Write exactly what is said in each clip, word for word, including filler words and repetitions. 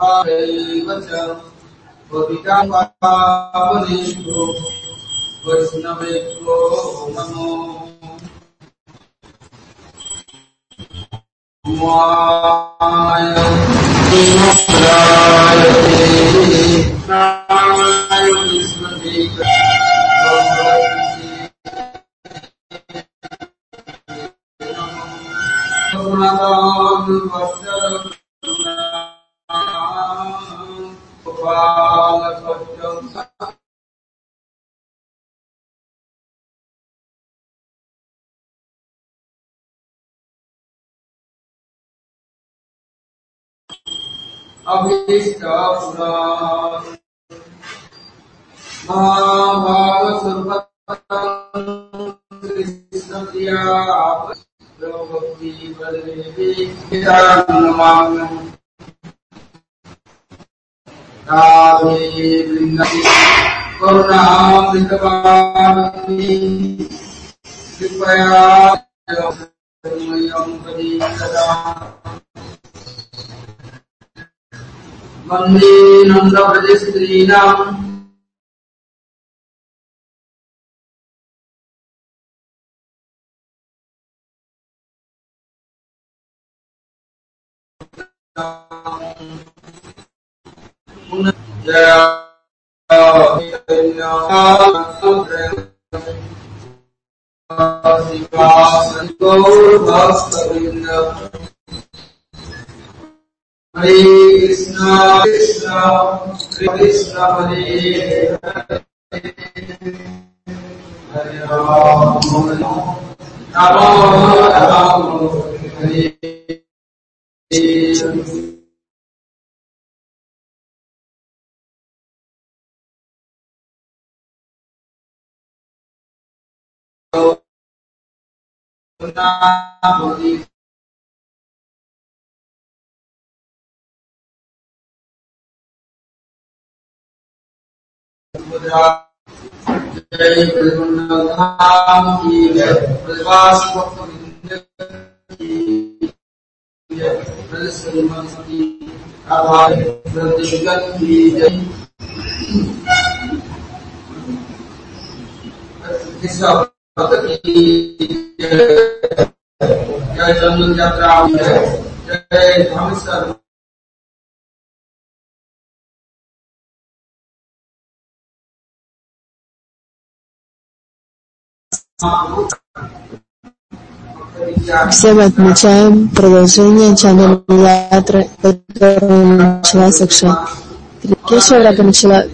Все мы отмечаем продолжение Чандра-ятры, которая началась Акшай. Кешаврата начала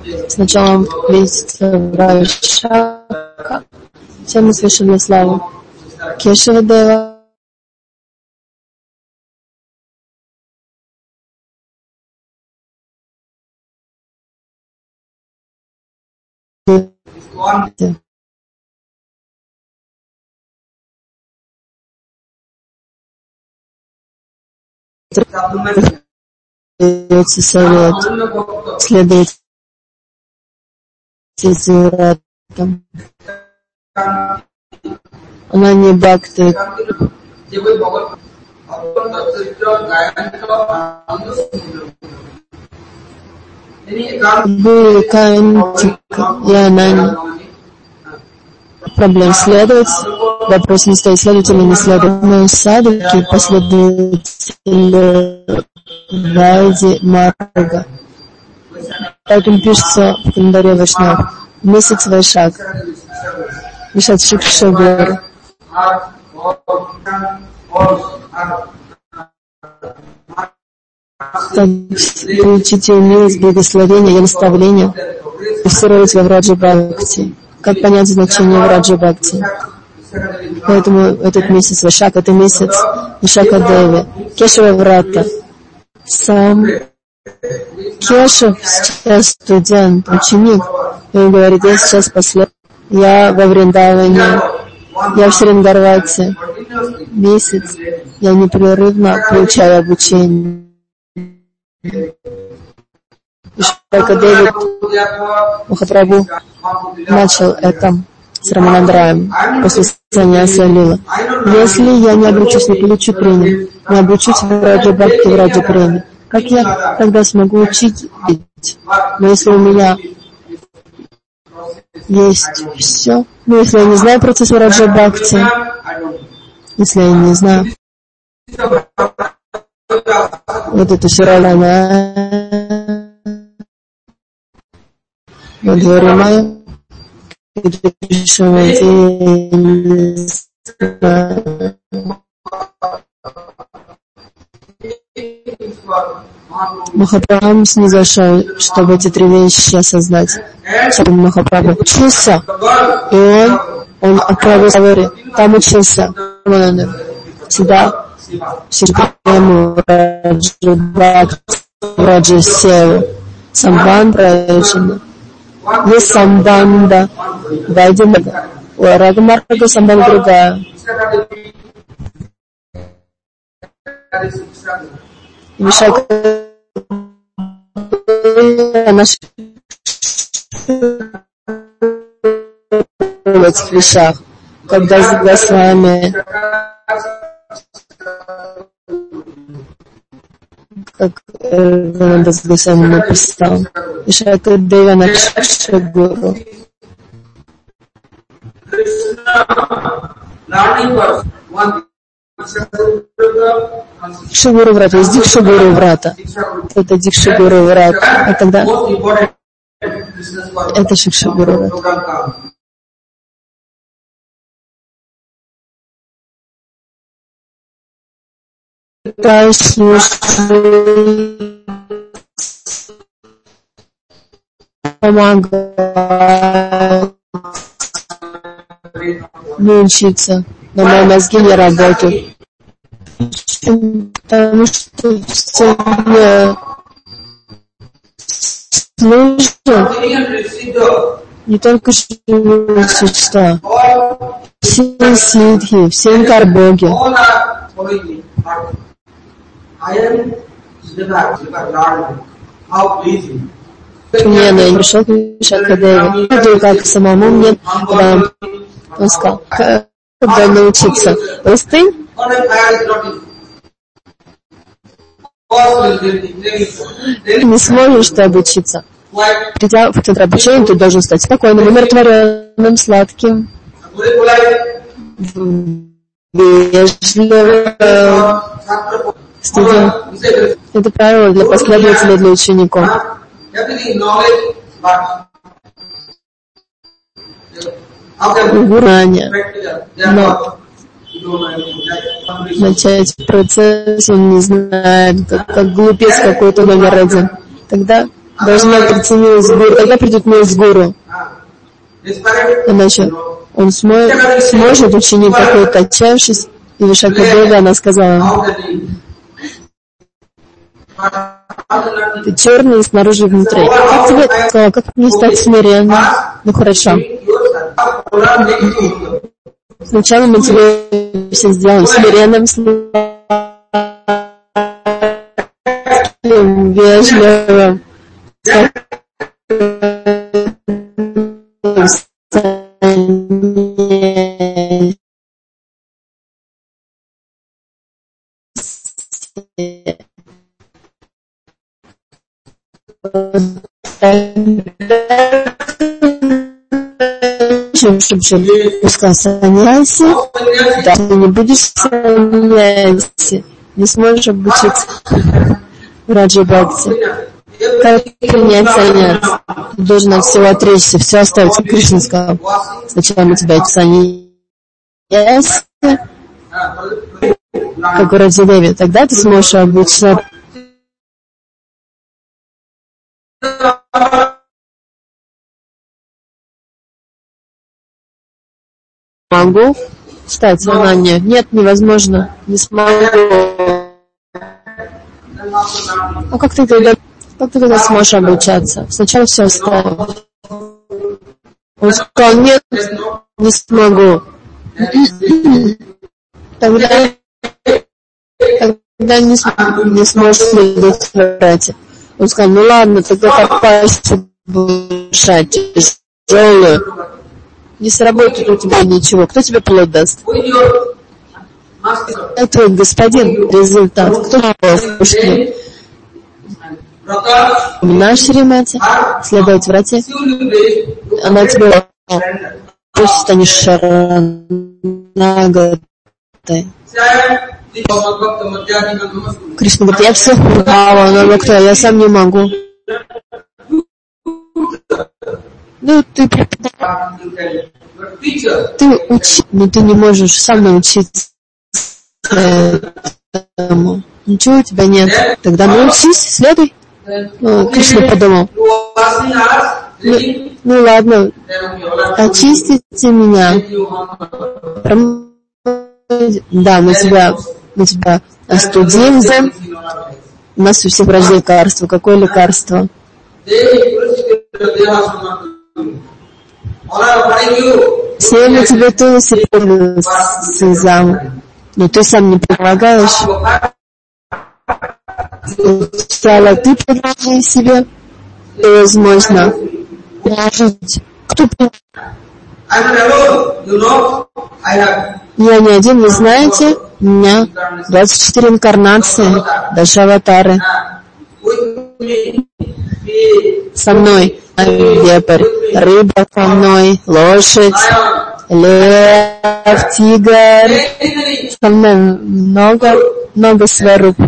с началом месяца Вайшака. Все мы слышим на славу Кешавадева. Дается совет следовать Зиратам. Она не бхакти. Были кантик и она проблем следовать. Вопрос не стоит, следовать или не следовать. Но садхаки, последователи Вайди Марга. Поэтому пишется в календаре Вайшнав. Месяц Вайшак. Вишат Шикшагор. Получите милость, благословение и наставление. Инвестировать во Враджа Бхакти. Как понять значение Враджа Бхакти? Поэтому этот месяц Вайшак, это месяц Вишака Деви. Кешава Врата. Сам Кешав сейчас студент, ученик. И он говорит, я сейчас последний. Я во Вриндаване. Я в Шрингарвате. Месяц. Я непрерывно получаю обучение. Вишака Деви Махапрабху начал это с Раманандраем после саньяса Лила. Если я не обучусь, не получу преми, не обучусь в Раджа Бхакти, в Раджа Преми, Как я тогда смогу учить? Но если у меня есть все, ну если я не знаю процесс Раджа Бхакти, если я не знаю вот эту Сиралана, во дворе мою, Махапрабху снизошел, чтобы эти три вещи осознать. Махапрабху учился, и он, он отправился в Ори, там учился. Сюда, в Шрипрему, Раджа Бхакти, Раджа Севу, Самбан Праджина. Есть Самбанда, Вайдинага, у Рагамарга Самбанда другая. Вишака наш в этих вещах, когда с Госвами, как Рананда с Госвами написал, Вишака Дева Накша Гуру. Дикшагуру Врата, есть Дикшагуру Врата. Это Дикшагуру Врата. А тогда это Шикшагуру Врата. Помогает не учиться, но мои мозги не работают. Потому что все служат не только живые существа, все сидхи, все инкарбоги. Мне я не пришел к Вишакадеве. Я как самому мне, когда он сказал, когда научиться. Простынь? Ты не сможешь ты обучиться. Придя в центр обучения, ты должен стать спокойным, умиротворенным, сладким, вежливым. Это правило для последователей, для учеников. Гурания. Но начать процесс он не знает, как, как глупец какой-то номер один. Тогда должна прийти милость гуру, тогда придет милость гуру. Иначе он смо- сможет, ученик какой-то отчаявшись, и Вишакадева, она сказала, ты черный снаружи и внутри. Как тебе это сказала? Как мне стать смиренным? Ну хорошо. Сначала мы тебе все сделаем смиренным, вежливым, чтобы пускай саньяси, да, ты не будешь саньяси, не сможешь обучиться Раджа Бхакти. Как принять саньяси? Ты должен от всего отречься, все оставить. Кришна сказал, сначала мы тебя саньяси, как у Раджадеви, тогда ты сможешь обучиться. Могу стать сознание? Нет, невозможно. Не смогу. А как ты тогда, как ты тогда сможешь обучаться? Сначала все оставил. Он сказал, нет, не смогу. Тогда, тогда не, не сможешь следовать брать. Он сказал, ну ладно, тогда как пасть решать тяжелую. Не сработает у тебя ничего. Кто тебе плод даст? Это твой господин, результат. Кто пошлет? на Шримати, следовать врате, она тебе пусть станешь шаранагатой. Кришна говорит, я всех узнала, но кто, я сам не могу. Ну, ты ты учи, но ты не можешь сам научиться этому. Ничего у тебя нет. Тогда научись, следуй. Ну, Кришна подумал. Ну, ну ладно, очистите меня. Да, мы тебя, мы тебя остудим. У нас у всех врач лекарство. Какое лекарство? Все на тебе тулуси слезам, но ты сам не предлагаешь. Сначала ты предложи себе, и возможно прожить. Кто я не один, вы знаете, у меня двадцать четыре инкарнации, даже аватары. Со мной вепрь, рыба со мной, лошадь, лев, тигр. Со мной много, много сваруп.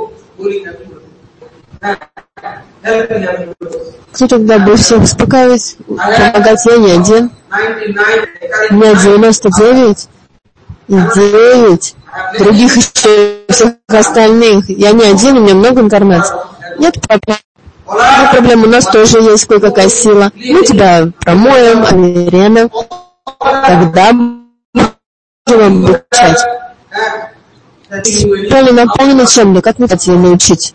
Кто тогда будет всех успокаивать, помогать? Я не один. У меня девяносто девять и девять других еще всех остальных. Я не один, у меня много инкарнаций. Нет проблем. Но проблема у нас тоже есть кое-какая сила. Мы тебя промоем, Аверена. Тогда будем обучать. Поле наполнено чем-то, как вы хотите научить?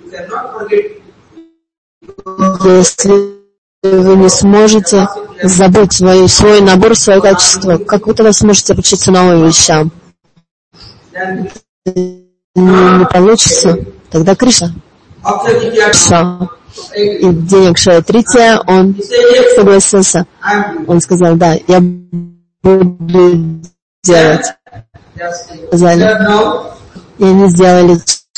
Если вы не сможете забыть свой, свой набор, свое качество, как вы тогда сможете обучиться новым вещам? Не, не получится. Тогда Кришна. И в день Акшая Трития он согласился. Он сказал, да, я буду делать. Сказали. И они сделали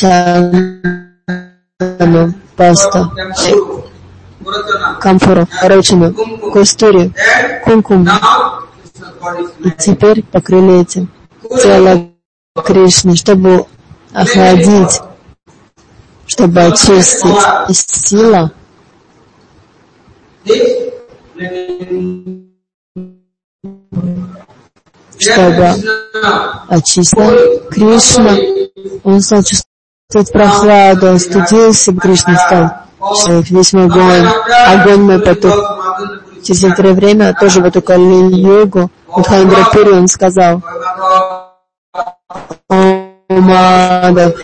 чану, просто камфору, порочину, кустури, кумкум. И теперь покрыли этим тело Кришны, чтобы охладить, чтобы очистить. И сила чтобы очистить Кришна, он стал чувствовать прохладу, он студился, Кришна стал человек, весь мой огонь, огонь мой потух. Через некоторое время, тоже в эту Кали-йогу, в Хайндрапуре он сказал, о, Мадав,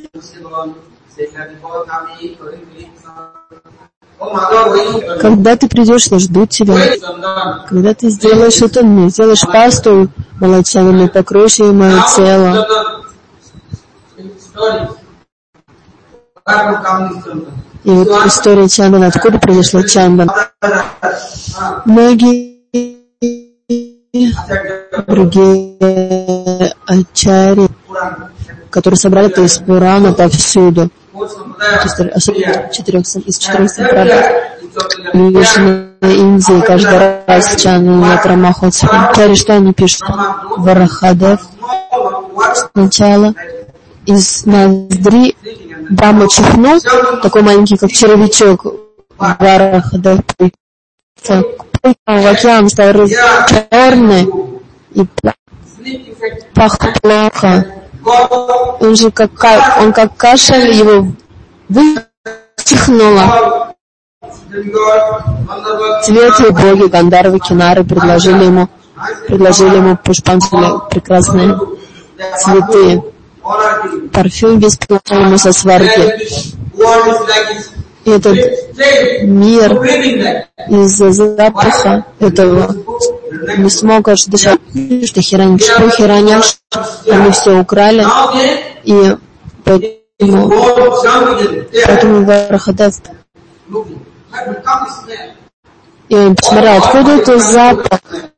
когда ты придешь, я жду тебя. Когда ты сделаешь это, мне сделаешь пасту молочаную, покроешь ей мое тело. И вот история Чандана, откуда произошла Чандан? Многие другие ачари, которые собрали это из Пурана повсюду, особенно из четырех сампрадай, лишь на Индии каждый раз Чандан Ятрамахот. Ачари, что они пишут? Варахадев. Сначала из ноздри Брахма чихнул, такой маленький, как червячок, Варахадев, в океан стал черный и пах плохо. Он же как, он как кашель, его вычихнуло. Цветы боги, Гандharvы, Кинары предложили ему, предложили ему пушпанчали, прекрасные цветы. Парфюм весь плохой ему со сварки. И этот мир из-за запаха этого не смог аж дышать, что Хираньяшпу, Хираньяш, они все украли, и поэтому, поэтому Варахадев. И он посмотрел, откуда это запах?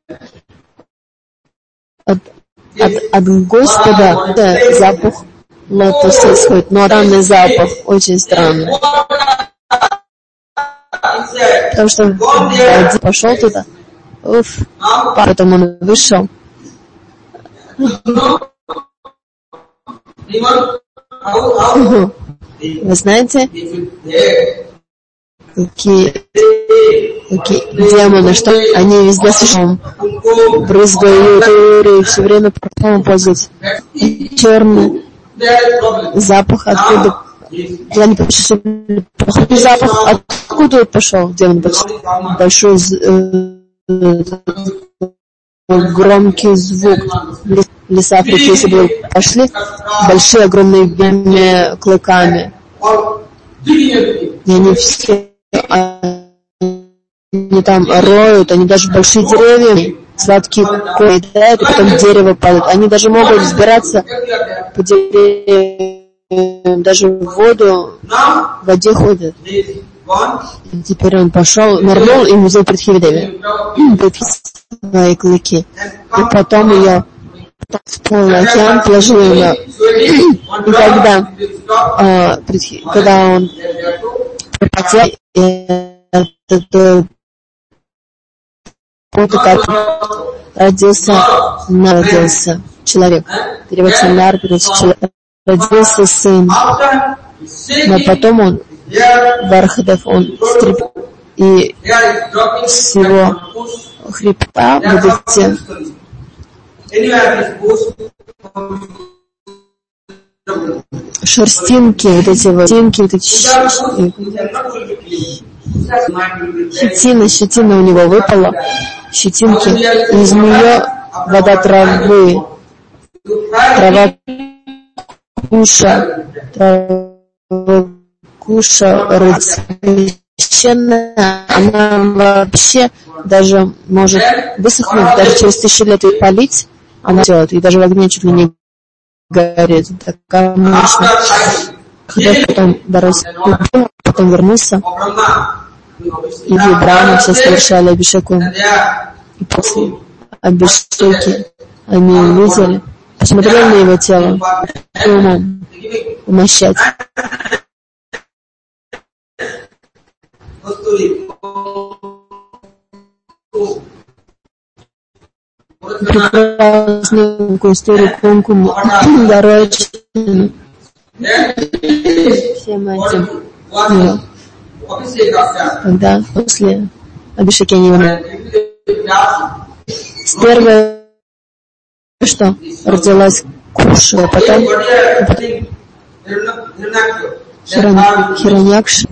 От, от, от Господа, да, запах лотоса исходит, но странный запах, очень странный. Потому что пошел туда, уф, потом он вышел. Вы знаете, какие, какие демоны, что они везде слышат, брызгают, и все время потом пользуются. Черный запах, откуда? Я не почувствовала плохой запах. Откуда он пошел? Демон почувствовал большой, э, громкий звук. В леса Африки, если бы пошли, большие, огромные белыми клыками. И они все, они там роют, они даже большие деревья, сладкие кои едают, и потом дерево падает. Они даже могут взбираться по деревьям, даже в воду, в воде ходят. И теперь он пошел, нырнул и взял Притхивидеви, свои клыки. И потом ее в полный океан положил ее. И когда, э, когда он пропотел, этот поток родился, родился человек. Перевод Сандар, родился сын. Но потом он, Вархадев, он стрип, и с его хребта вот эти шерстинки, вот эти вот шерстинки, вот эти щетина, щетина у него выпала, щетинки, и из нее вода травы, трава куша, трава куша священная, она вообще даже может высохнуть, даже через тысячу лет ее полить, она делает, и даже в огне чуть ли не горит. Такая мощная. Когда потом дорос, потом вернулся, и Брахма все совершали абишеку. И после абишеки они увидели, посмотрели на его тело, умом умощать. Прекрасную историю Кункуму дорожную всем этим. Да. Когда после абишеки они его первое, что родилась Куша, а потом Хиран, Хираньякш,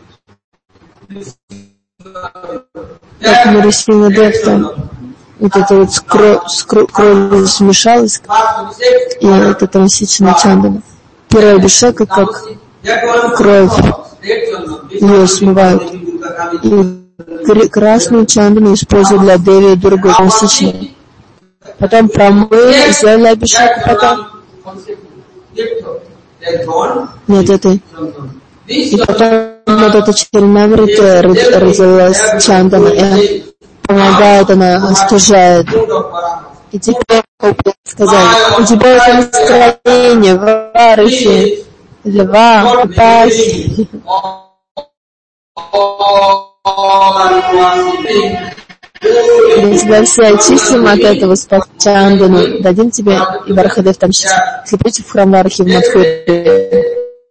как Марисина Девта, вот это вот с, кро, с кро, кровью смешалось, и это трансичная чандана. Первая абишека, как кровь, ее смывают. И красную чандану используют для Деви и Дургу трансичную. Потом промыли, сделали абишеку, потом нет, это и потом вот эта Чернаврита родилась чандана, и помогает, она остужает. И теперь сказали, у тебя это настроение, варахи, льва, пахи. Если все очистим от этого чандану, дадим тебе и Варахадев там сейчас. Если прийти в храм Варахи в Мадхуре,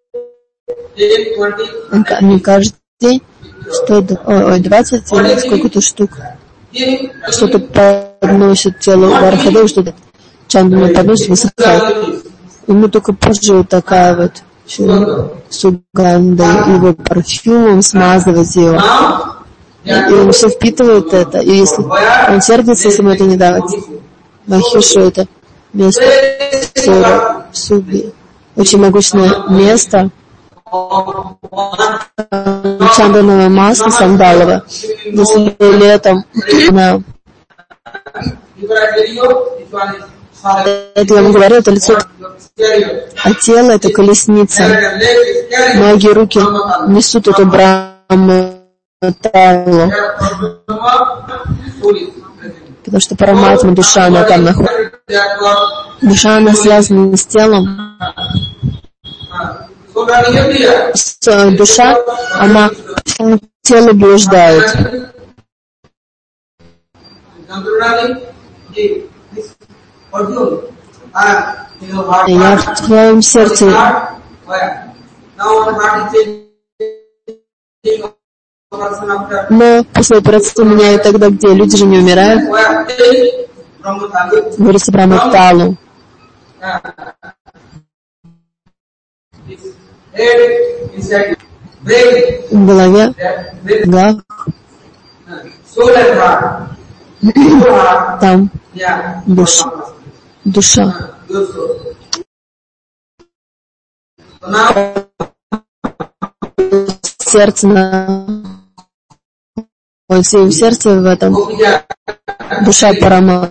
они каждый день стоит, ой, двадцать или сколько-то штук. Что-то подносит тело Варахадева, что-то чандану подносит, высыхает. Ему только позже вот такая вот суганда, его парфюмом смазывать его. И он все впитывает это. И если он сердится, если ему это не давать. Махишу это место в Суби. Очень могучное место. Чандановое масло сандалово. Если летом она... Это я вам говорю, это лицо, а тело это колесница. Ноги, руки несут эту Брахму. Потому что параматма, душа, она там находится. Душа, она связана с телом. Душа, она тело блуждает. Я в твоем сердце. Но после операции меняют тогда, где люди же не умирают. Говорится про Макталу. В голове, в ногах. Там душа. Душа. Сердце на... Он в своем сердце в этом. Душа Парама.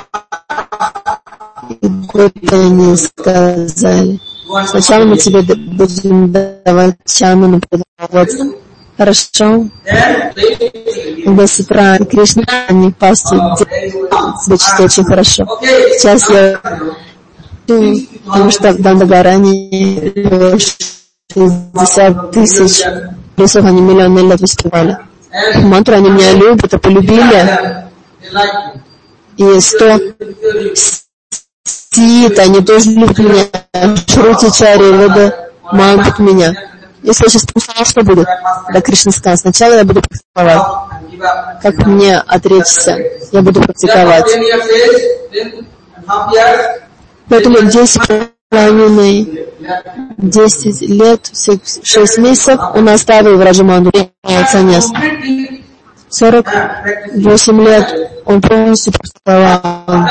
И это они сказали. Сначала мы тебе будем давать чану на производство. Хорошо? До с утра Кришна, они пасту себя чувствуют очень хорошо. Сейчас я... Потому что в Дандагаране шестьдесят тысяч плюсов, они миллионы лет воспевали. Мантру они меня любят и полюбили. И сто сит, они тоже любят меня. Шрути Чари, Веда, могут меня. Если я сейчас послушаю, что будет? Да, Кришна сказал, сначала я буду практиковать. Как мне отречься? Я буду практиковать. Поэтому десять половиной, десять лет, шесть месяцев он оставил Враджаманду, саньяс. сорок восемь лет он полностью практиковал.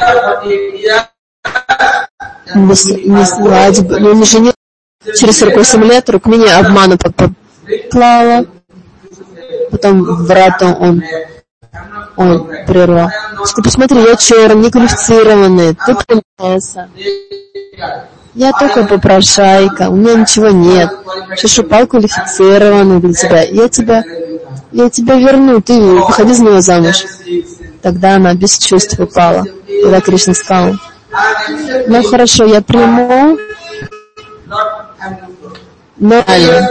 Не свадьбы, но не женился. Через сорок восемь лет Рукмини обману поклала. Потом врата он, он прервал. Что, посмотри, я черный, неквалифицированный, ты принцесса. Я только попрошайка, у меня ничего нет. Шишупал квалифицированный для тебя. Я тебя, я тебя верну, ты выходи за него замуж. Тогда она без чувств упала. Тогда Кришна сказал: ну хорошо, я приму, но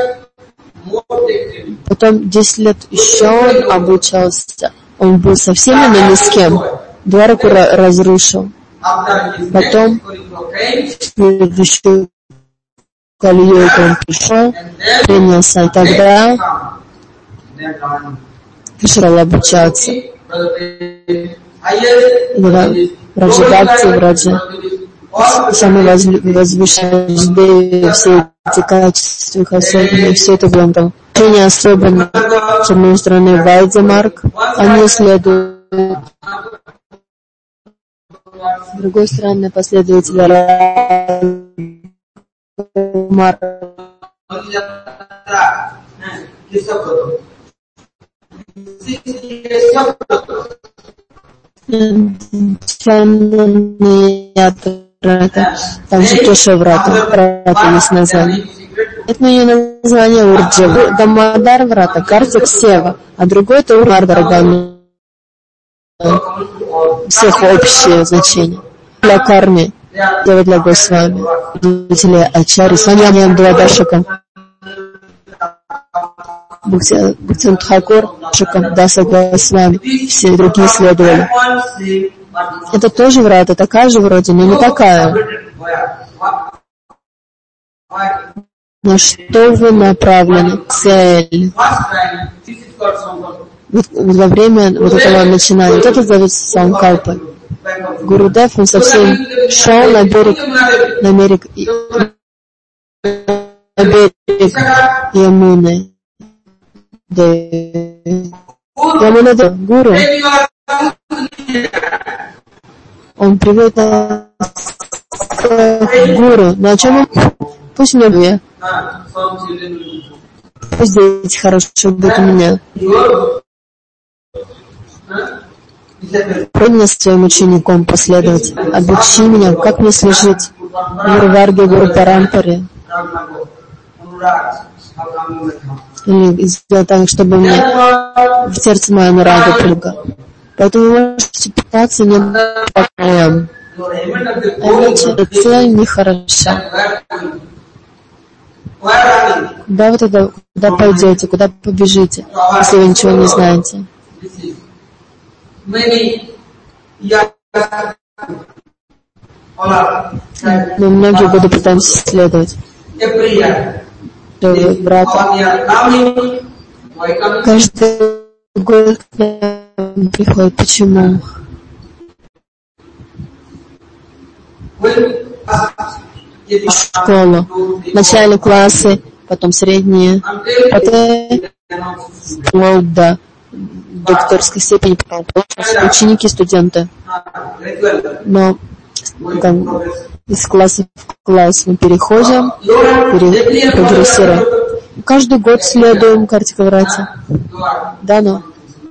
потом десять лет еще он обучался. Он был со всеми, но ни с кем. Двараку разрушил. Потом следующую Кали-югу он пришел, принялся, и тогда пришел обучаться. Раджа Бхакти, Раджа, самый возвышенный, все эти качества, их особенные, все это было там. Учение особенно, с одной стороны, Вайдзя-марк, они следуют. С другой стороны, последователи Марка. Там же Кеша Врата, Врата есть название. Это ее название Урджава, Дамадар Врата, Картик Сева, а другой это Урмардаргана. Всех общее значение. Для карми, для для Госвами, для Ачари, Саньями Амдуладашакам, Бхактин Тхакур, Шакам, Даса Госвами, все другие следовали. Это тоже врата, такая же вроде, но не такая. На что вы направлены? Цель. Вот во время вот этого начинания, вот это зовется Санкальпа. Гурудев, он совсем шел на берег, на берег, на берег Ямуны. Ямуна де Гуру. Он приводит нас к Гуру. Но о чем он? Пусть мне две. Пусть дети хорошо будут у меня. Пройди нас своим учеником последовать. Обучи меня, как мне служить Гуру Варге, Гуру Парампаре. Или сделать так, чтобы мне в сердце моя нарада прыгала. Поэтому вы можете питаться не покоем. Иначе цель нехороша. Куда вы тогда, куда пойдете, куда побежите, если вы ничего не знаете? Мы многие годы пытаемся исследовать. Брата. Каждый год к нам приходит. Почему? Школу. Начальные классы, потом средние, потом вплоть до докторской степени, потом ученики, студенты. Но там, из класса в класс мы переходим, пере, прогрессируем. Каждый год следуем карте Каврати. Да, но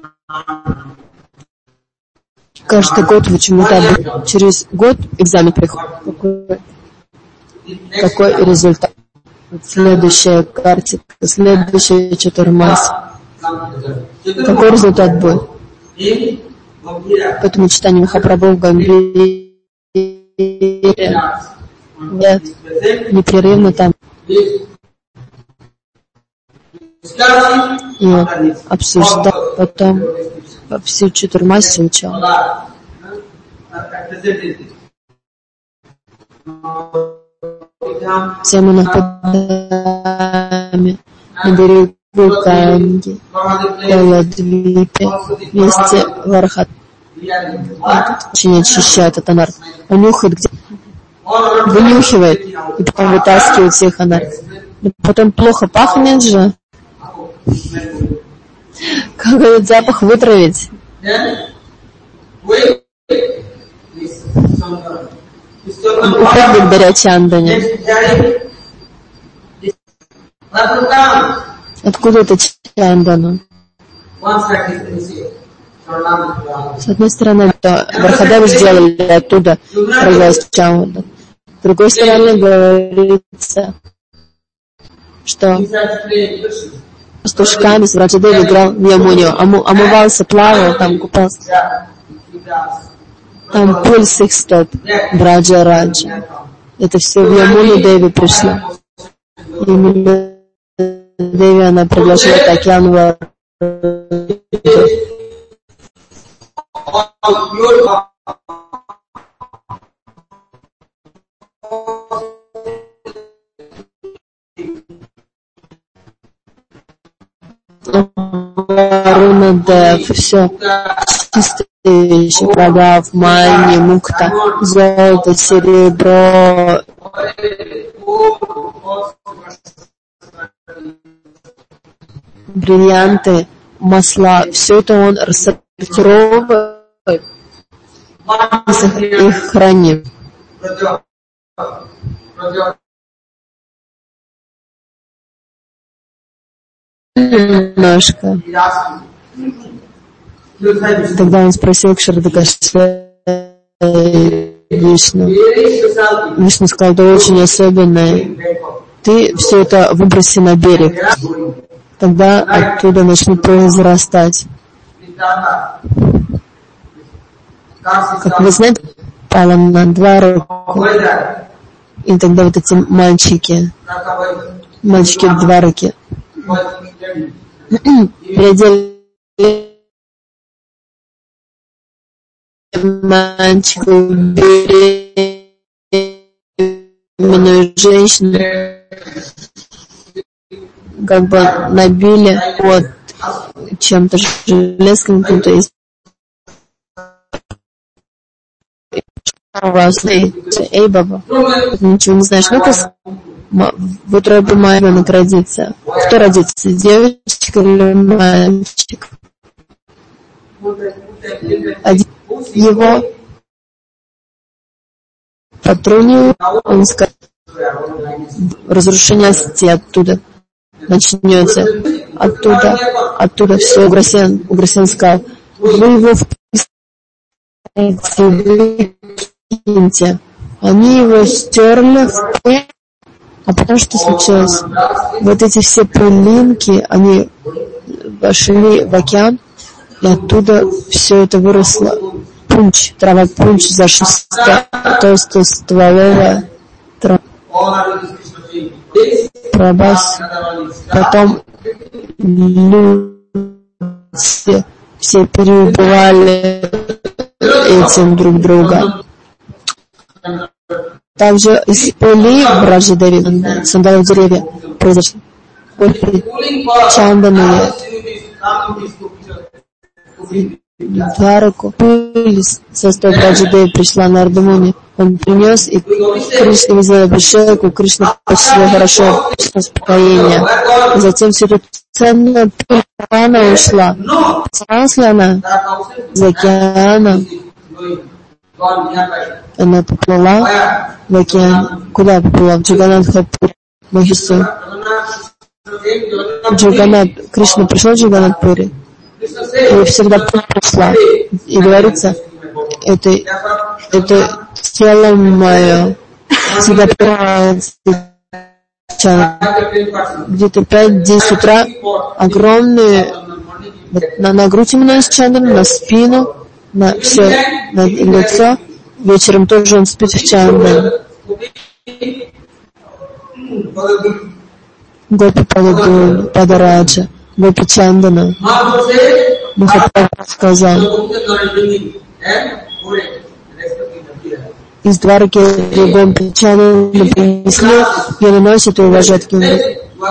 каждый год вы чему-то через год экзамен приходит. Какой, какой результат? Следующая карта, следующая четырмас. Какой результат будет? Поэтому читание Махапрабху в Гамбире нет, непрерывно там. И обсуждал, потом всю четырмассу учил. Все мы находимся на берегу Ганги, Каладвипе, вместе Вархат. Очень очищает от анар. Он нюхает, где вынюхивает, и потом вытаскивает всех анар. И потом плохо пахнет же. Как этот запах вытравить? Уходит благодаря Чандане. Откуда это Чандана? С одной стороны, это Вархадеву сделали оттуда, произвелась Чандана. С другой стороны, говорится, что пастушками с Враджадеви играл в Ямуне, омывался, плавал, там купался. Там пульс их стоп, Браджа Раджа. Это все в Ямуну Деви пришло. Именно Деви она предложила Такьяну Вархадеву. Варуна Дев, все чистые вещи, продав, мани, мукта, золото, серебро, бриллианты, масла, все это он рассортировывает и хранит. Немножко. Тогда он спросил Кшардакаше Вишну. Вишну сказал, да очень особенное. Ты все это выброси на берег. Тогда оттуда начнут произрастать. Как вы знаете, пало на два руку. И тогда вот эти мальчики, мальчики в два руки, приодели мальчику беременную женщину, как бы набили вот чем-то железком, каким-то из эй, баба, ничего не знаешь, ну-ка в утробе моя ребенок родится. Кто родится, девочка или мальчик? Один его потрунил, он сказал, разрушение сети оттуда начнется. Оттуда, оттуда все, Уграсен, Уграсен сказал, вы его выкиньте. Они его стерли в пыль. А потом что случилось? Вот эти все пылинки, они вошли в океан, и оттуда все это выросло. Пунч, трава пунч, зашла толстая стволовая трава. Прабхас, потом люди все переубивали этим друг друга. Также из пыли в Раджадеве, сандаловые деревья, произошли. Чанданы, Двараку, пыль со стоп Раджадеви пришла на Ардамуни. Он принес, и Кришна взял абхишеку, Кришна почти хорошо, успокоение. Затем все это ценная пыль, она ушла. Осталась ли она из океана? Она поплыла в океан. Куда поплыла? В Джаганнатхапури, Махису. Джаганнат, Кришна пришел в Джаганнатхапури, и всегда пришла. И говорится, это, это тело мое всегда прорывается. Где-то пять-десять утра огромные, на, на грудь именно из чандана, на спину, на все, на лицо. Вечером тоже он спит в чандане. Гопи Палагу, Падараджа, Гопи Чандана. Махапрабху сказал, из Двараки Гопи Чандана принесли, ее наносят и уважают к нему.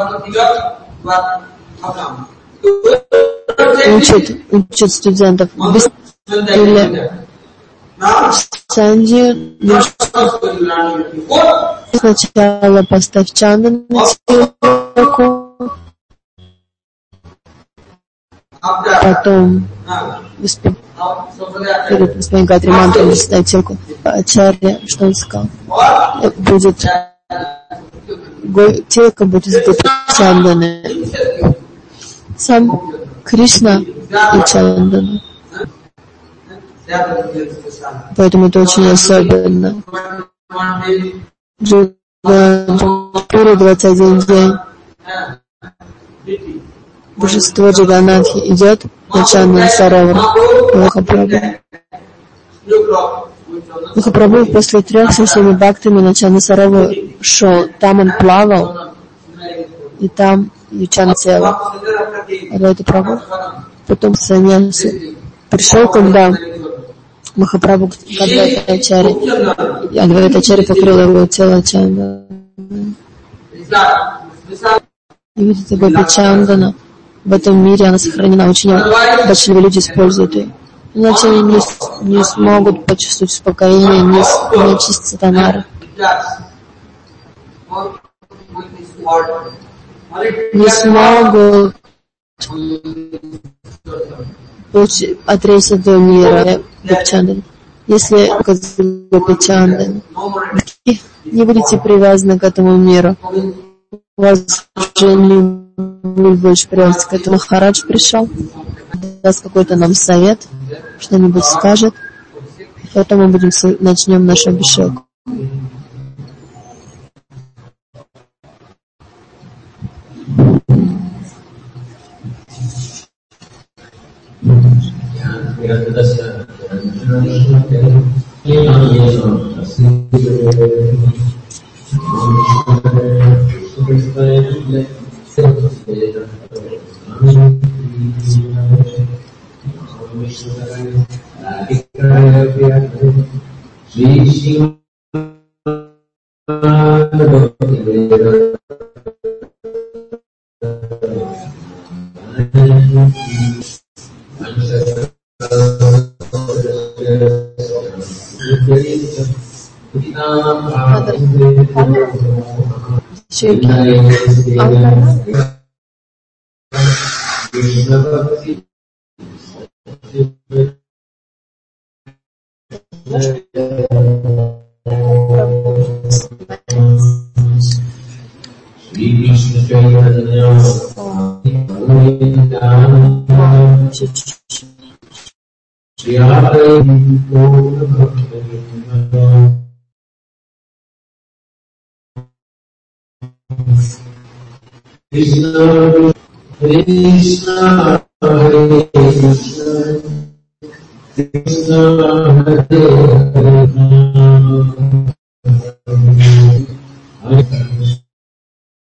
Учат, учат студентов. Или Санди, сначала поставь чандан на телку, потом перед Господином Гатри мантрой ставь телку. Ачарья, что он сказал? Будет телка будет с чанданы. Сам Кришна и чандана. Поэтому это очень особенно. Джаганнатхапури, двадцать один день. Божество Джаганнатхи идет на Чандана Саровар. Махапрабху. Махапрабху после трех со всеми бхактами на Чандана Саровар шел. Там он плавал, и там Ючана тело. Это Прабху. Потом саньяси пришел, когда Махапрабху к Адвайтачаре. И Адвайтачаре покрыл его тело Чандана. И видите, Гопи Чандана в этом мире она сохранена. Очень большие люди используют ее. Иначе они не, не смогут почувствовать успокоение, не, не очистятся тонары. Не смогут отрезать этого мира Гопичандан. Если Гопичандан, не будете привязаны к этому миру, у вас уже не будет больше привязаться к этому. Махарадж пришел, даст какой-то нам совет, что-нибудь скажет, потом мы будем начнем наш абхишек. Krishna, Krishna, Hare Krishna, Krishna, Hare Krishna, Hare Krishna.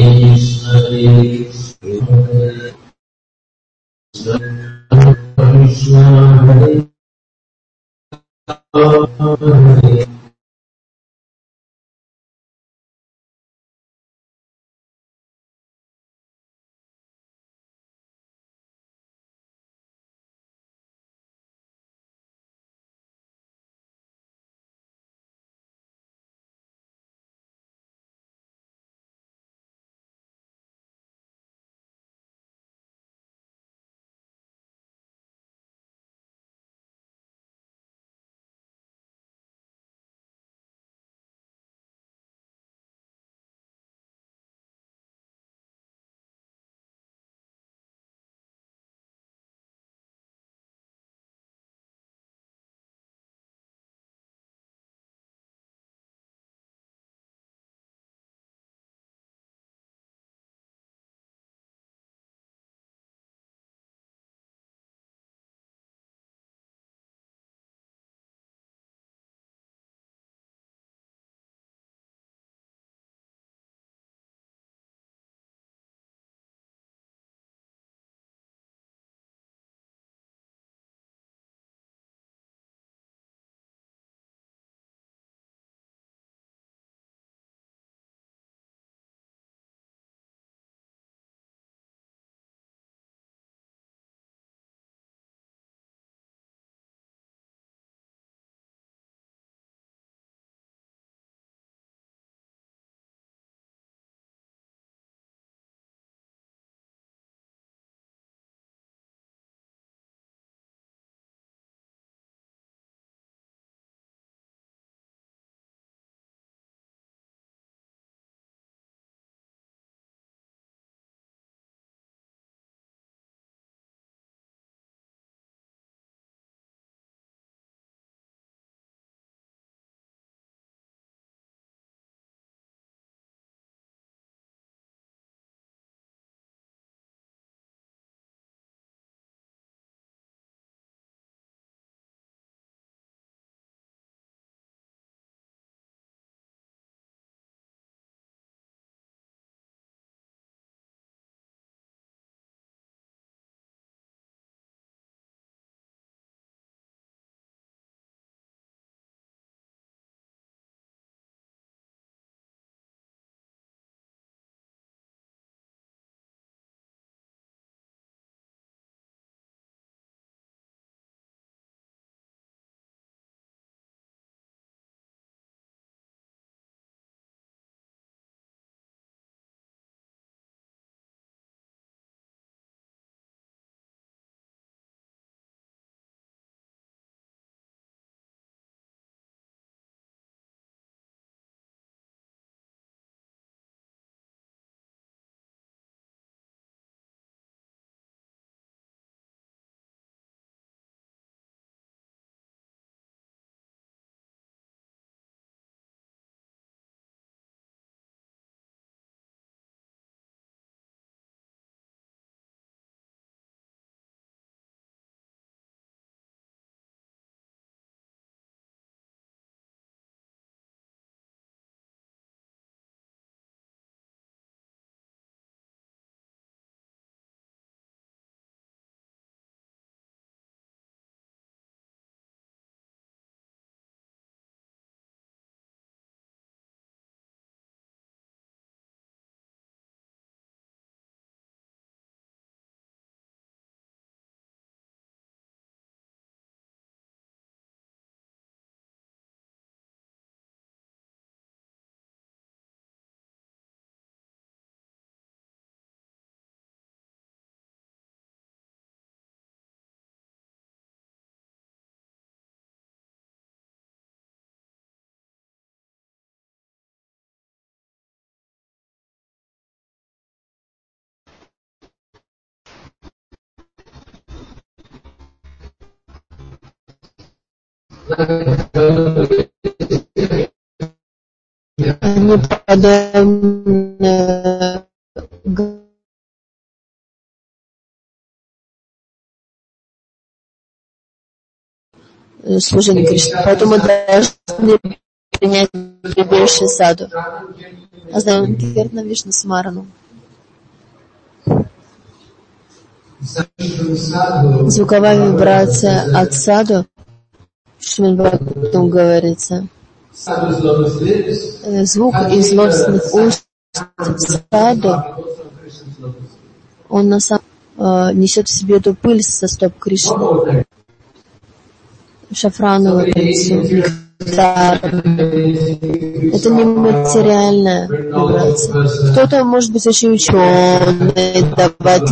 Они подобны служению Кришны. Поэтому мы должны принять прибежище саду. Азнаем Киртна Вишну Смарану. Звуковая вибрация от саду, Шримад-Бхагаватам говорится, звук из лотосных уст саду, он на самом э, несет в себе эту пыль со стоп Кришны, шафрановую пыльцу, нектар. Это не материальная вибрация. Кто-то может быть очень ученый, давать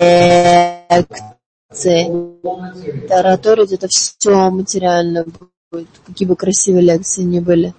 лекции, тараторить, это все материально будет, какие бы красивые лекции ни были.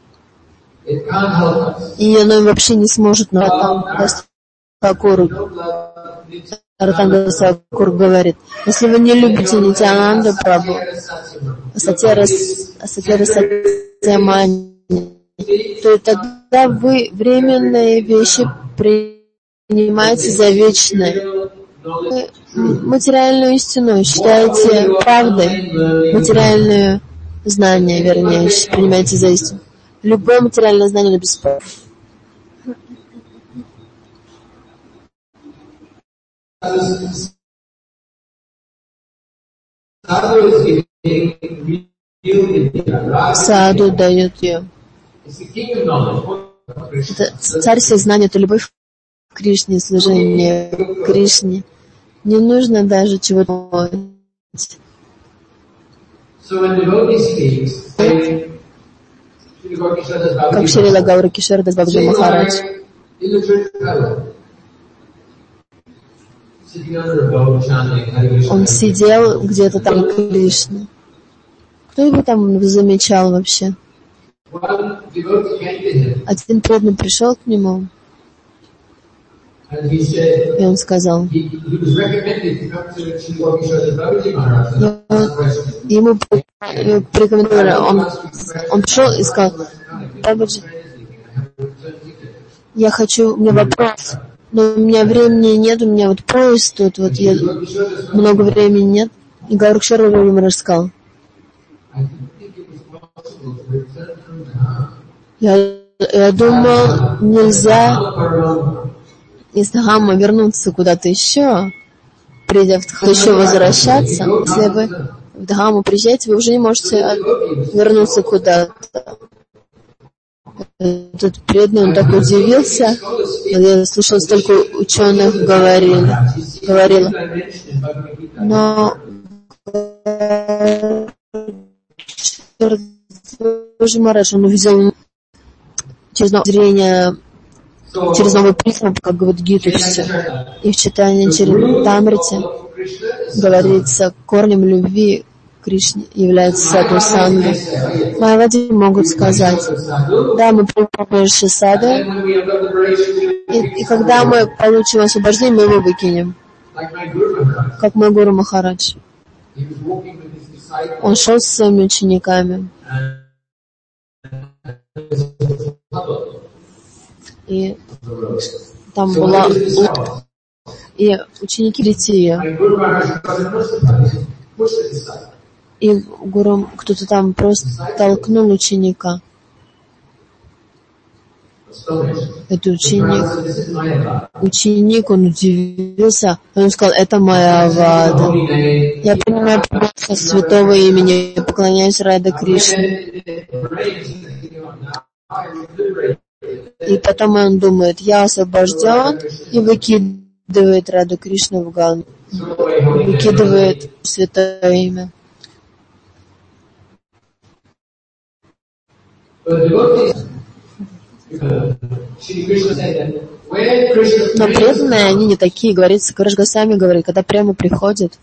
И оно вообще не сможет, но там Тхакур, Ратанга Тхакур говорит, если вы не любите Нитьянанду Прабху, Асатьяра Сатьямани, то тогда вы временные вещи принимаете за вечные. Вы материальную истину считаете правдой, материальное знание, вернее, принимаете за истину. Любое материальное знание это бесспорно. Саду дает ее. Это царь всех знаний, это любовь к Кришне, служение Кришне. Не нужно даже чего-то. Как Шрила Гаура Кишор Дас Бабаджи Махарадж. Он сидел где-то там Кришна. Кто его там замечал вообще? Один преданный пришел к нему, и он сказал, ему порекомендовали, он, он пришел и сказал, Бабаджи, я хочу, у меня вопрос, но у меня времени нет, у меня вот поезд тут, вот я, много времени нет. И Гаура Кишор ему рассказал. Я, я думал, нельзя из Дхаммы вернуться куда-то еще, придя в Дхамму, еще возвращаться. Если вы в Дхамму приезжаете, вы уже не можете вернуться куда-то. Этот преданный, он так удивился. Я слышал, столько ученых говорили, говорило. Но Божий Марадж, он увидел через новое зрение, через новый призму, как говорит Гиту, и в читании Чаритамрите говорится, корнем любви к Кришне является саду санга. Майавади могут сказать, да, мы прибежище саду, и, и когда мы получим освобождение, мы его выкинем. Как мой Гуру Махарадж. Он шел с своими учениками. И там была утка. И ученики летели. И Гуру, кто-то там просто толкнул ученика. Это ученик. Ученик, он удивился. Он сказал, это моя вада. Я принимаю прибежище святого имени, я поклоняюсь Раде Кришне. И потом он думает, я освобожден, и выкидывает Раду Кришну в Ганг. Выкидывает святое имя. Но преданные, они не такие, говорится, Кришна Госвами говорит, когда прямо приходит,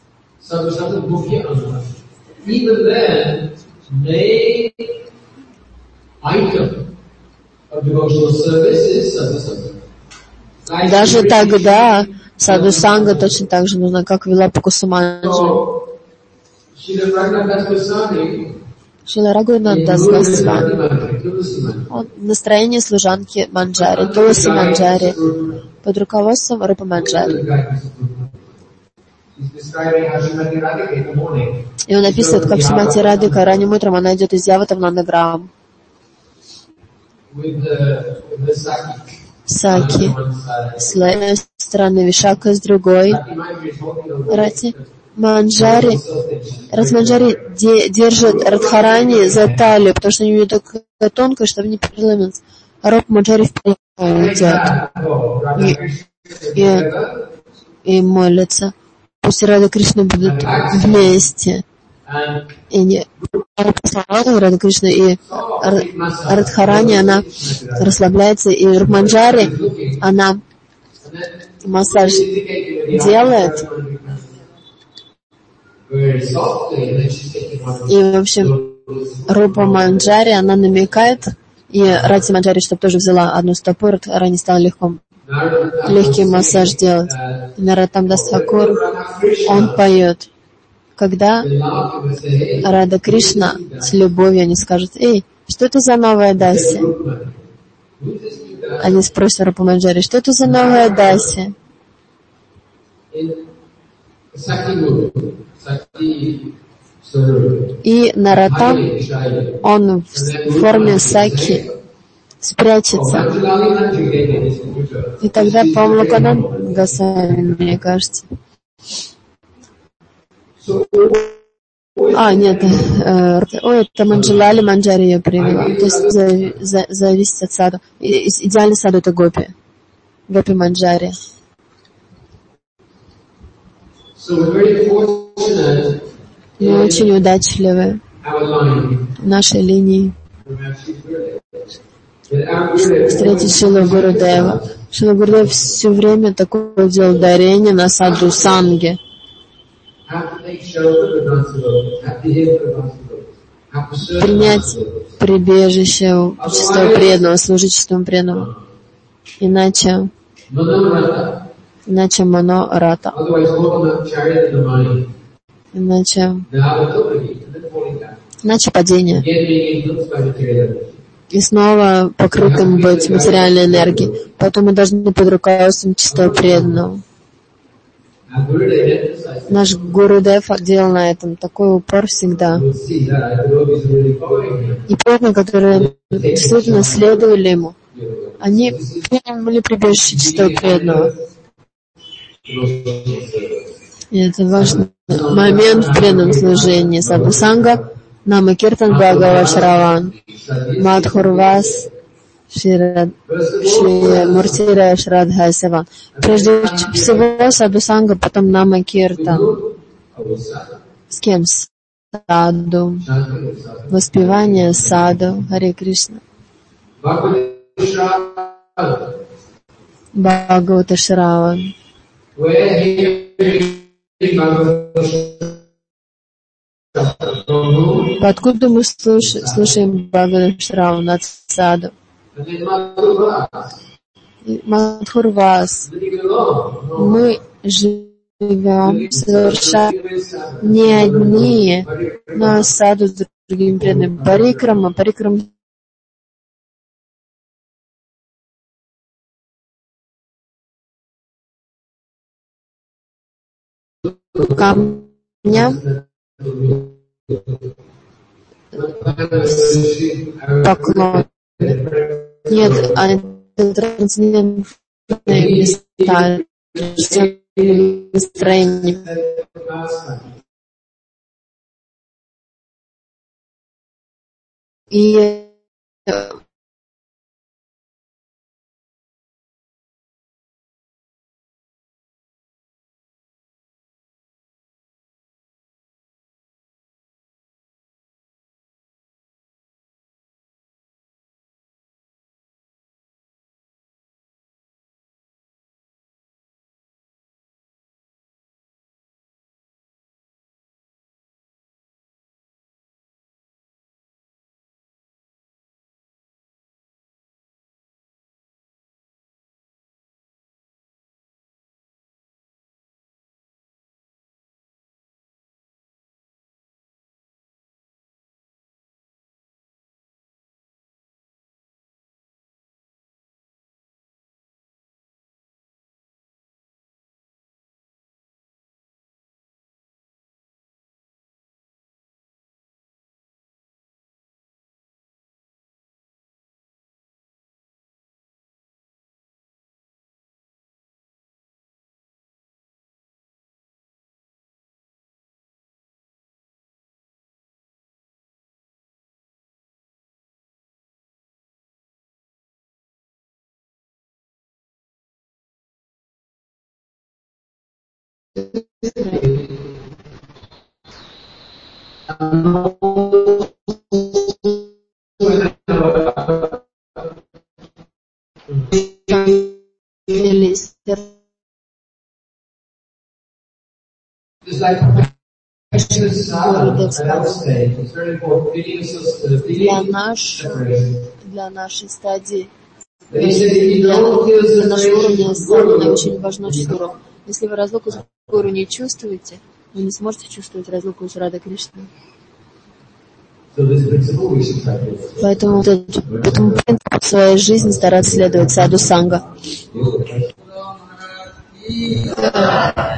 даже тогда саду санга точно так же нужно, как Вилапа Кусуманджи. Шрила Рагунат Дас Госвами. Настроение служанки Манджари, Туласи Манджари, под руководством Рупа Манджари. И он описывает, как Шримати Радхика ранним утром она идет из Явы в Нандаграм. Саки с одной стороны, Вишака с другой. Рати Манджари, Рати Манджари де, держит Радхарани за талию, потому что у нее такая тонкая, чтобы не переломиться. А Роб Манджари вперед идет и, и, и молится. Пусть Рада Кришна будут вместе. И не Рада Кришна и Радхарани, она расслабляется, и Рупманджари, она массаж делает. И, в общем, Рупа Манджари, она намекает, и Рати Манджари, чтобы тоже взяла одну стопу, Радхарани стала легко, легкий массаж делать. И Нароттамдас Тхакур, он поет. Когда Рада Кришна с любовью, они скажут: эй, что это за новая Даси? Они спросят Рупу Манджари: что это за новая Даси? И Нароттам, он в форме Саки спрячется. И тогда, по-моему, Локананда Госвами, мне кажется. А, нет, э, ой, это Манджалали Манджари ее привела. То есть за, за, зависит от саду. И, идеальный сад — это Гопи. Гопи Манджари. Мы очень удачливы в нашей линии встретить Шилу Гурудева. Шила Гурудев все время такое делал дарение на саду Санги. Принять прибежище у чистого преданного, служить чистому преданному. Иначе, иначе Мано Рата. Иначе, иначе падение. И снова покрытым быть материальной энергией. Поэтому мы должны под руководством чистого преданного. Наш Гурудев делал на этом такой упор всегда. И преданные, которые действительно следовали ему, они приняли прибежище чистого преданного. И это важный момент в преданном служении. Садхусанга, Нама Киртан Бхагава Шраван, Мадхурвас, Шри Муртира Шрадха Севан. Прежде всего Садхусанга, потом Нама Киртан. С кем? Саду. Воспевание Саду. Харе Кришна. Бхагавата Шраван. Откуда мы слушаем, слушаем Бхагавата Шравана от Саду? Мадхурвас. Мы живем совершенно не одни, но Саду с другими преданными. Парикрама, парикрама. Камня. Поклон. Нет, а это трансцендентные места, настроение. И Для, наш, для нашей стадии, для, для нашего уровня сознания очень важно чувство. Если вы разлуку с Гуру не чувствуете, вы не сможете чувствовать разлуку с Радой Кришной. Поэтому вот этому принципу в своей жизни стараться следовать саду санга.